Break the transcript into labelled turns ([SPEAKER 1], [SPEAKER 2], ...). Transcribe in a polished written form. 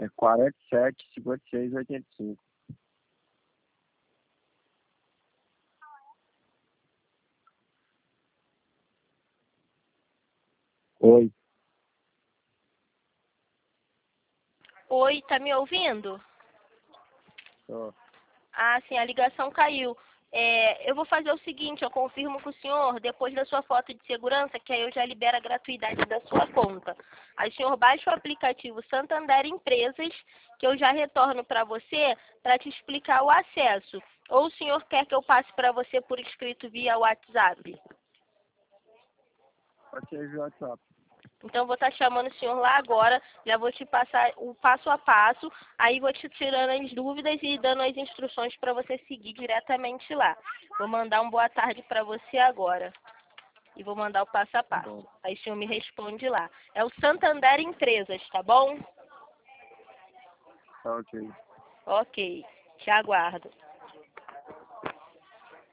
[SPEAKER 1] É 47, 56, 85. Oi.
[SPEAKER 2] Oi, tá me ouvindo?
[SPEAKER 1] Ó,
[SPEAKER 2] Ah, sim, a ligação caiu. Eu vou fazer o seguinte, eu confirmo com o senhor, depois da sua foto de segurança, que aí eu já libero a gratuidade da sua conta. Aí o senhor baixa o aplicativo Santander Empresas, que eu já retorno para você para te explicar o acesso. Ou o senhor quer que eu passe para você por escrito via WhatsApp?
[SPEAKER 1] pode ser via WhatsApp.
[SPEAKER 2] Então, eu vou estar chamando o senhor lá agora, já vou te passar o passo a passo, aí vou te tirando as dúvidas e dando as instruções para você seguir diretamente lá. Vou mandar um boa tarde para você agora e vou mandar o passo a
[SPEAKER 1] Tá bom.
[SPEAKER 2] passo. Aí o senhor me responde lá. É o Santander Empresas, tá bom?
[SPEAKER 1] Tá ok.
[SPEAKER 2] Ok, te aguardo.